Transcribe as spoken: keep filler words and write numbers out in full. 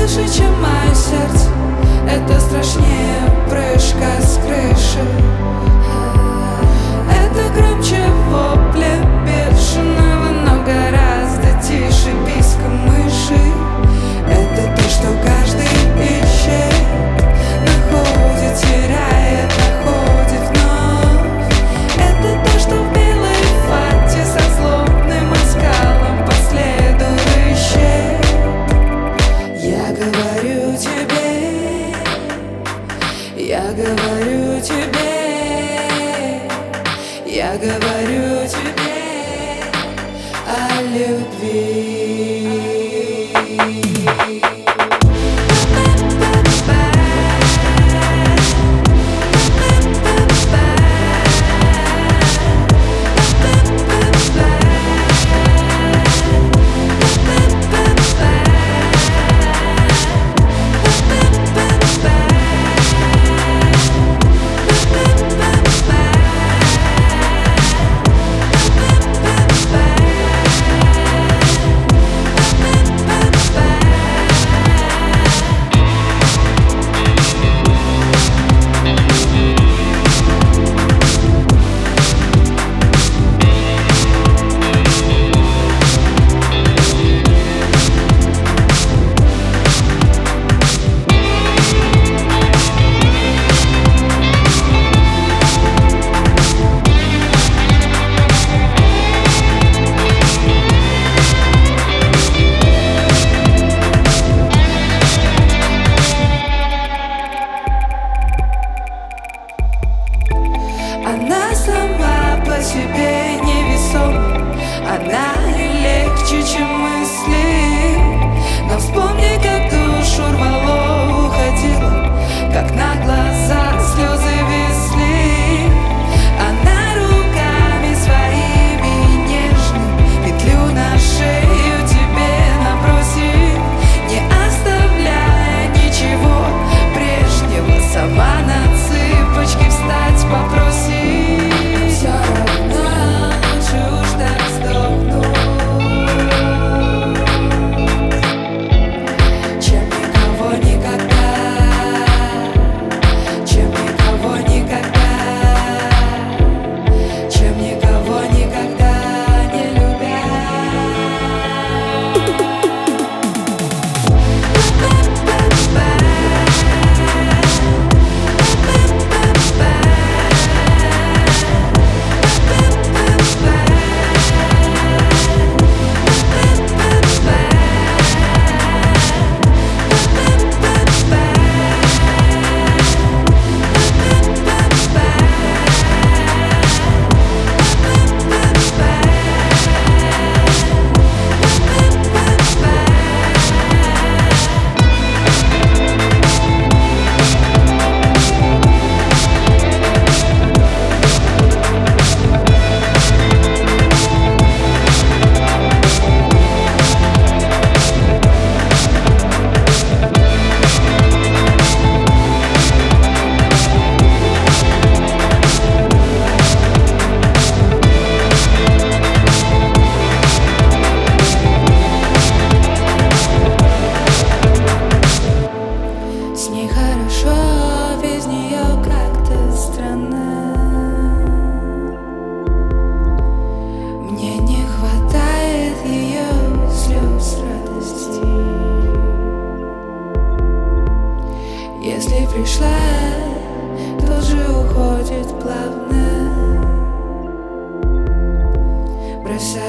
выше, чем мое сердце. Это страшнее прыжка с крыши. Это громче вопля бешеного, но гораздо тише писка мыши. Это то, что каждый ищет, находит, теряет, находит вновь. Это то, что в белой фате со злобным оскалом по следу рыщет. Я говорю тебе, я говорю тебе, я говорю тебе о любви. Она сама по себе невесома, она легче, чем мысли. Но вспомни, как душу рвало, уходила, как на глаза слезы весли. Она руками своими нежными петлю на шею тебе набросит, не оставляя ничего прежнего. Сама на цыпочки встать попросит. Все равно лучше уж так сдохнуть, чем никого никогда, чем никого никогда, чем никого никогда не любя. С ней хорошо, без нее как-то странно. Мне не хватает ее слез радости. Если пришла, тут же уходит плавно, бросая